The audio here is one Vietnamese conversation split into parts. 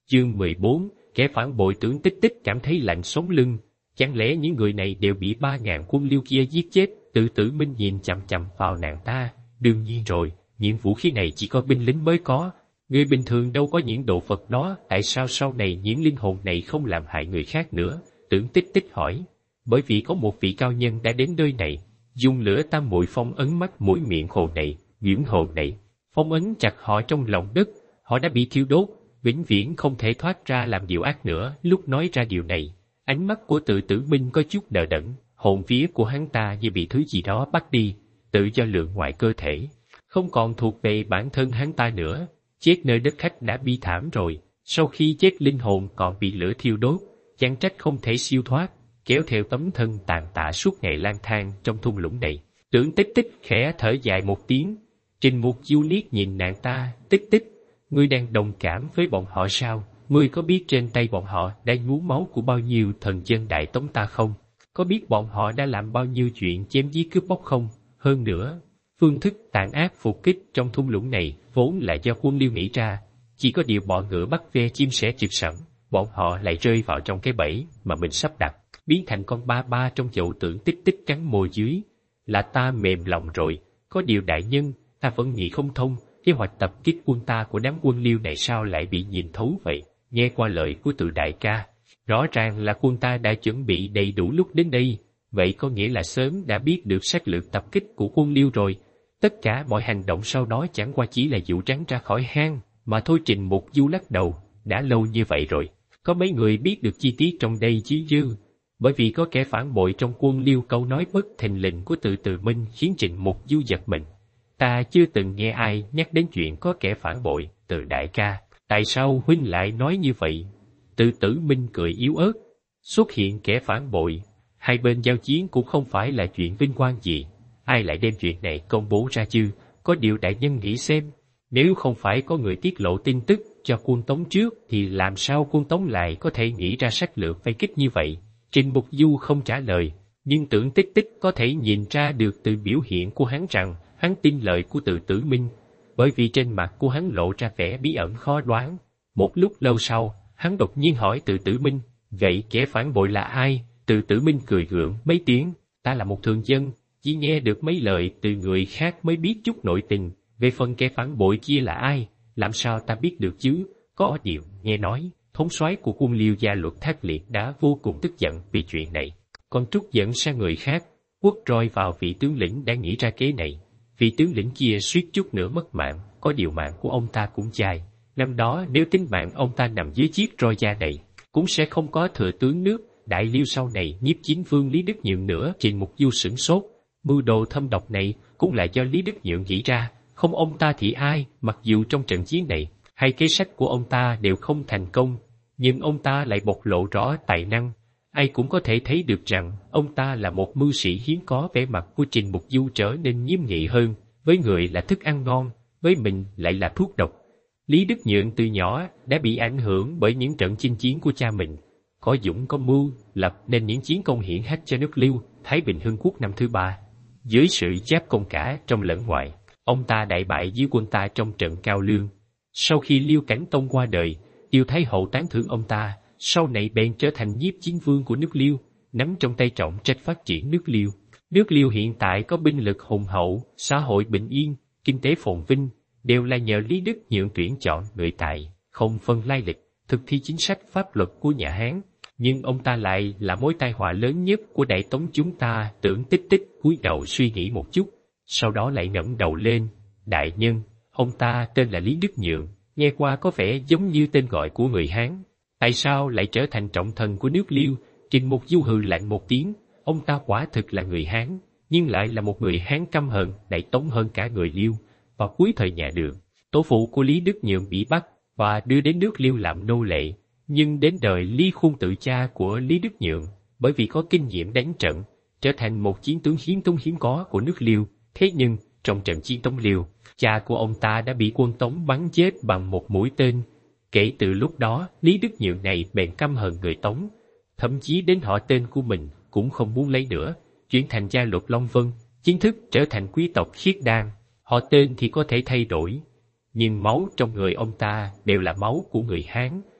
Chương 14, kẻ phản bội. Tưởng Tích Tích cảm thấy lạnh sống lưng. Chẳng lẽ những người này đều bị 3.000 quân Liêu kia giết chết? Từ Tử Minh nhìn chằm chằm vào nàng ta. Đương nhiên rồi, những vũ khí này chỉ có binh lính mới có. Người bình thường đâu có những đồ vật đó, tại sao sau này những linh hồn này không làm hại người khác nữa? Tưởng Tích Tích hỏi. Bởi vì có một vị cao nhân đã đến nơi này, dùng lửa tam muội phong ấn mắt mũi miệng hồ này, dưỡng hồn này, phong ấn chặt họ trong lòng đất, họ đã bị thiêu đốt, vĩnh viễn không thể thoát ra làm điều ác nữa. Lúc nói ra điều này, ánh mắt của Từ Tử Minh có chút đờ đẫn, hồn vía của hắn ta như bị thứ gì đó bắt đi, tự do lượng ngoài cơ thể, không còn thuộc về bản thân hắn ta nữa. Chết nơi đất khách đã bi thảm rồi, sau khi chết linh hồn còn bị lửa thiêu đốt, chẳng trách không thể siêu thoát, kéo theo tấm thân tàn tạ suốt ngày lang thang trong thung lũng này. Tưởng Tích Tích khẽ thở dài một tiếng. Trình Mục Du liếc nhìn nàng ta. Tích Tích, ngươi đang đồng cảm với bọn họ sao? Ngươi có biết trên tay bọn họ đã nhuốm máu của bao nhiêu thần dân Đại Tống ta không? Có biết bọn họ đã làm bao nhiêu chuyện chém giết cướp bóc không? Hơn nữa, phương thức tàn ác phục kích trong thung lũng này vốn là do quân Liêu nghĩ ra. Chỉ có điều bọ ngựa bắt ve chim sẻ trực sẵn, bọn họ lại rơi vào trong cái bẫy mà mình sắp đặt, biến thành con ba ba trong chậu. Tưởng Tích Tích cắn môi dưới. Là ta mềm lòng rồi, có điều đại nhân, ta vẫn nghĩ không thông, kế hoạch tập kích quân ta của đám quân Liêu này sao lại bị nhìn thấu vậy? Nghe qua lời của Từ đại ca, rõ ràng là quân ta đã chuẩn bị đầy đủ lúc đến đây, vậy có nghĩa là sớm đã biết được sách lược tập kích của quân Liêu rồi. Tất cả mọi hành động sau đó chẳng qua chỉ là dụ rắn ra khỏi hang mà thôi. Trình Mục Du lắc đầu. Đã lâu như vậy rồi, có mấy người biết được chi tiết trong đây chứ dư? Bởi vì có kẻ phản bội trong quân Liêu. Câu nói bất thình lình của Từ Tử Minh khiến Trình Mục Du giật mình. Ta chưa từng nghe ai nhắc đến chuyện có kẻ phản bội. Từ đại ca, tại sao huynh lại nói như vậy? Từ Tử Minh cười yếu ớt. Xuất hiện kẻ phản bội, hai bên giao chiến cũng không phải là chuyện vinh quang gì. Ai lại đem chuyện này công bố ra chứ? Có điều đại nhân nghĩ xem, nếu không phải có người tiết lộ tin tức cho quân Tống trước, thì làm sao quân Tống lại có thể nghĩ ra sách lược vây kích như vậy? Trình Mục Du không trả lời, nhưng Tưởng Tích Tích có thể nhìn ra được từ biểu hiện của hắn rằng hắn tin lời của Từ Tử Minh, bởi vì trên mặt của hắn lộ ra vẻ bí ẩn khó đoán. Một lúc lâu sau, hắn đột nhiên hỏi Từ Tử Minh, vậy kẻ phản bội là ai? Từ Tử Minh cười gượng mấy tiếng, ta là một thường dân, chỉ nghe được mấy lời từ người khác mới biết chút nội tình. Về phần kẻ phản bội kia là ai, làm sao ta biết được chứ? Có điều, nghe nói, thống soái của quân Liêu Gia Luật Thác Liệt đã vô cùng tức giận vì chuyện này, còn trút giận sang người khác, quất roi vào vị tướng lĩnh đang nghĩ ra kế này. Vị tướng lĩnh kia suýt chút nữa mất mạng, có điều mạng của ông ta cũng dài. Năm đó nếu tính mạng ông ta nằm dưới chiếc roi da này, cũng sẽ không có thừa tướng nước Đại Liêu sau này nhiếp chính vương Lý Đức Nhượng nữa. Trình Mục Du sửng sốt. Mưu đồ thâm độc này cũng là do Lý Đức Nhượng nghĩ ra, không ông ta thì ai? Mặc dù trong trận chiến này, hai kế sách của ông ta đều không thành công, nhưng ông ta lại bộc lộ rõ tài năng. Ai cũng có thể thấy được rằng ông ta là một mưu sĩ hiếm có. Vẻ mặt của Trình Mục Du trở nên nghiêm nghị hơn. Với người là thức ăn ngon, với mình lại là thuốc độc. Lý Đức Nhượng từ nhỏ đã bị ảnh hưởng bởi những trận chinh chiến của cha mình, có dũng có mưu, lập nên những chiến công hiển hách cho nước Liêu. Thái Bình Hưng Quốc năm thứ 3, dưới sự giáp công cả trong lẫn ngoài, ông ta đại bại dưới quân ta trong trận Cao Lương. Sau khi Liêu Cảnh Tông qua đời, Tiêu Thái Hậu tán thưởng ông ta, sau này bèn trở thành nhiếp chính vương của nước Liêu, nắm trong tay trọng trách phát triển nước Liêu. Nước Liêu hiện tại có binh lực hùng hậu, xã hội bình yên, kinh tế phồn vinh, đều là nhờ Lý Đức Nhượng tuyển chọn người tài, không phân lai lịch, thực thi chính sách pháp luật của nhà Hán. Nhưng ông ta lại là mối tai họa lớn nhất của Đại Tống chúng ta. Tưởng Tích Tích cúi đầu suy nghĩ một chút, sau đó lại ngẩng đầu lên. Đại nhân, ông ta tên là Lý Đức Nhượng, nghe qua có vẻ giống như tên gọi của người Hán. Tại sao lại trở thành trọng thần của nước Liêu? Trình Mục Du hừ lạnh một tiếng. Ông ta quả thực là người Hán, nhưng lại là một người Hán căm hận Đại Tống hơn cả người Liêu. Vào cuối thời nhà Đường, tổ phụ của Lý Đức Nhượng bị bắt và đưa đến nước Liêu làm nô lệ. Nhưng đến đời Lý Khôn Tự, cha của Lý Đức Nhượng, bởi vì có kinh nghiệm đánh trận, trở thành một chiến tướng hiếm có của nước Liêu. Thế nhưng, trong trận chiến Tống Liêu, cha của ông ta đã bị quân Tống bắn chết bằng một mũi tên. Kể từ lúc đó, Lý Đức Nhượng này bèn căm hận người Tống, thậm chí đến họ tên của mình cũng không muốn lấy nữa, chuyển thành Gia Luật Long Vân, chính thức trở thành quý tộc Khiết Đan. Họ tên thì có thể thay đổi, nhưng máu trong người ông ta đều là máu của người Hán.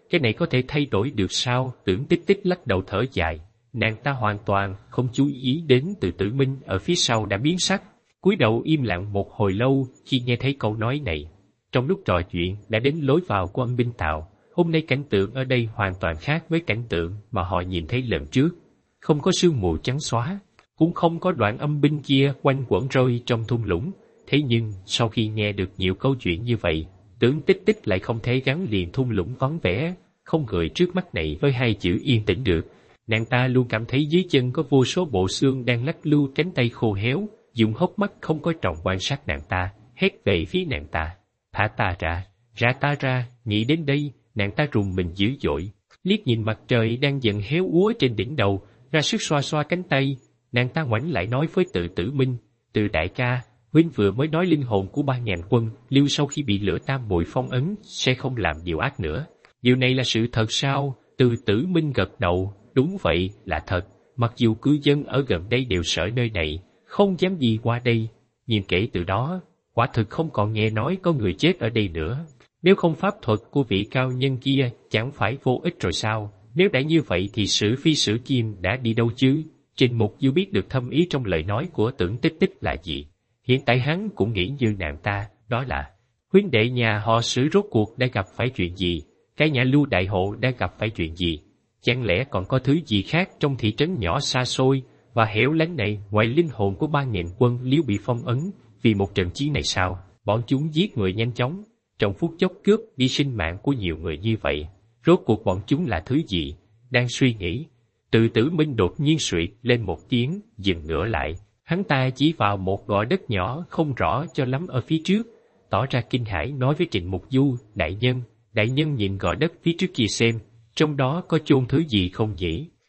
Cái này có thể thay đổi được sao? Tưởng Tích Tích lắc đầu thở dài. Nàng ta hoàn toàn không chú ý đến Từ Tử Minh ở phía sau đã biến sắc, cúi đầu im lặng một hồi lâu khi nghe thấy câu nói này. Trong lúc trò chuyện đã đến lối vào của âm binh tàu. Hôm nay cảnh tượng ở đây hoàn toàn khác với cảnh tượng mà họ nhìn thấy lần trước. Không có sương mù trắng xóa, cũng không có đoạn âm binh kia quanh quẩn rơi trong thung lũng. Thế nhưng sau khi nghe được nhiều câu chuyện như vậy, Tưởng Tích Tích lại không thể gắn liền thung lũng vắng vẻ, không người trước mắt này với hai chữ yên tĩnh được. Nàng ta luôn cảm thấy dưới chân có vô số bộ xương đang lắc lư, cánh tay khô héo, dùng hốc mắt không có tròng quan sát nàng ta, hét về phía nàng ta. Thả ta ra, ra ta ra. Nghĩ đến đây, nàng ta rùng mình dữ dội, liếc nhìn mặt trời đang dần héo úa trên đỉnh đầu, ra sức xoa xoa cánh tay. Nàng ta ngoảnh lại nói với Từ Tử Minh, Từ đại ca, huynh vừa mới nói linh hồn của 3.000 quân Liêu sau khi bị lửa tam muội phong ấn sẽ không làm điều ác nữa. Điều này là sự thật sao? Từ Tử Minh gật đầu, đúng vậy, là thật. Mặc dù cư dân ở gần đây đều sợ nơi này, không dám gì qua đây, nhưng kể từ đó, quả thực không còn nghe nói có người chết ở đây nữa. Nếu không pháp thuật của vị cao nhân kia chẳng phải vô ích rồi sao? Nếu đã như vậy thì Sử Phi Sử Kim đã đi đâu chứ? Trình Mục Du biết được thâm ý trong lời nói của Tưởng Tích Tích là gì. Hiện tại hắn cũng nghĩ như nàng ta, đó là huynh đệ nhà họ Sử rốt cuộc đã gặp phải chuyện gì? Cái nhà Lưu đại hộ đã gặp phải chuyện gì? Chẳng lẽ còn có thứ gì khác trong thị trấn nhỏ xa xôi và hẻo lánh này ngoài linh hồn của 3.000 quân Liêu bị phong ấn vì một trận chiến này sao? Bọn chúng giết người nhanh chóng, trong phút chốc cướp đi sinh mạng của nhiều người như vậy. Rốt cuộc bọn chúng là thứ gì? Đang suy nghĩ, Từ Tử Minh đột nhiên suỵt lên một tiếng, dừng ngửa lại. Hắn ta chỉ vào một gò đất nhỏ không rõ cho lắm ở phía trước, tỏ ra kinh hãi nói với Trịnh Mục Du, đại nhân nhìn gò đất phía trước kia xem, trong đó có chôn thứ gì không nhỉ?